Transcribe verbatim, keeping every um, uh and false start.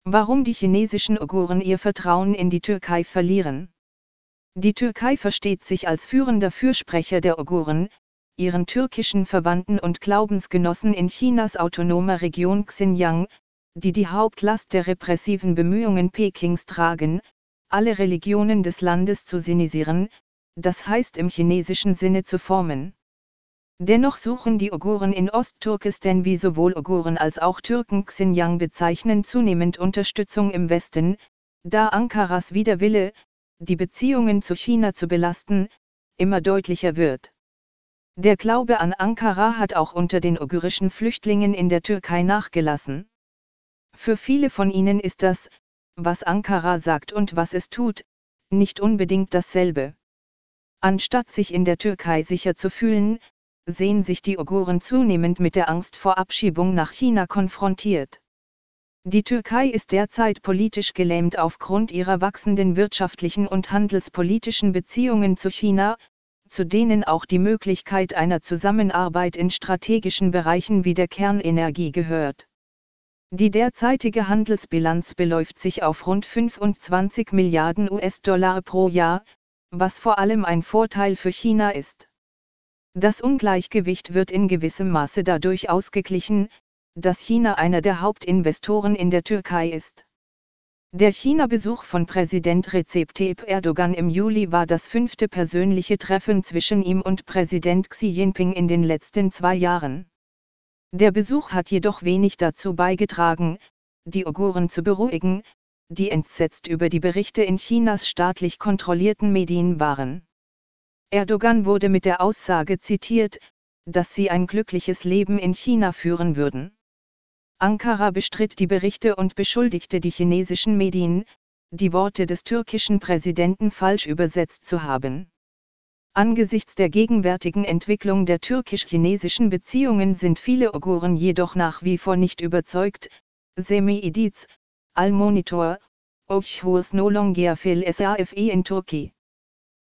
Warum die chinesischen Uiguren ihr Vertrauen in die Türkei verlieren. Die Türkei versteht sich als führender Fürsprecher der Uiguren, ihren türkischen Verwandten und Glaubensgenossen in Chinas autonomer Region Xinjiang, die die Hauptlast der repressiven Bemühungen Pekings tragen, alle Religionen des Landes zu sinnisieren, das heißt im chinesischen Sinne zu formen. Dennoch suchen die Uiguren in Ostturkestan, wie sowohl Uiguren als auch Türken Xinjiang bezeichnen, zunehmend Unterstützung im Westen, da Ankaras Widerwille, die Beziehungen zu China zu belasten, immer deutlicher wird. Der Glaube an Ankara hat auch unter den uigurischen Flüchtlingen in der Türkei nachgelassen. Für viele von ihnen ist das, was Ankara sagt und was es tut, nicht unbedingt dasselbe. Anstatt sich in der Türkei sicher zu fühlen, sehen sich die Uiguren zunehmend mit der Angst vor Abschiebung nach China konfrontiert. Die Türkei ist derzeit politisch gelähmt aufgrund ihrer wachsenden wirtschaftlichen und handelspolitischen Beziehungen zu China, zu denen auch die Möglichkeit einer Zusammenarbeit in strategischen Bereichen wie der Kernenergie gehört. Die derzeitige Handelsbilanz beläuft sich auf rund fünfundzwanzig Milliarden US-Dollar pro Jahr, was vor allem ein Vorteil für China ist. Das Ungleichgewicht wird in gewissem Maße dadurch ausgeglichen, dass China einer der Hauptinvestoren in der Türkei ist. Der China-Besuch von Präsident Recep Tayyip Erdogan im Juli war das fünfte persönliche Treffen zwischen ihm und Präsident Xi Jinping in den letzten zwei Jahren. Der Besuch hat jedoch wenig dazu beigetragen, die Uiguren zu beruhigen, die entsetzt über die Berichte in Chinas staatlich kontrollierten Medien waren. Erdogan wurde mit der Aussage zitiert, dass sie ein glückliches Leben in China führen würden. Ankara bestritt die Berichte und beschuldigte die chinesischen Medien, die Worte des türkischen Präsidenten falsch übersetzt zu haben. Angesichts der gegenwärtigen Entwicklung der türkisch-chinesischen Beziehungen sind viele Uiguren jedoch nach wie vor nicht überzeugt. Semi-Ediz, Al-Monitor, Okhus no longer fil safi in Turkey.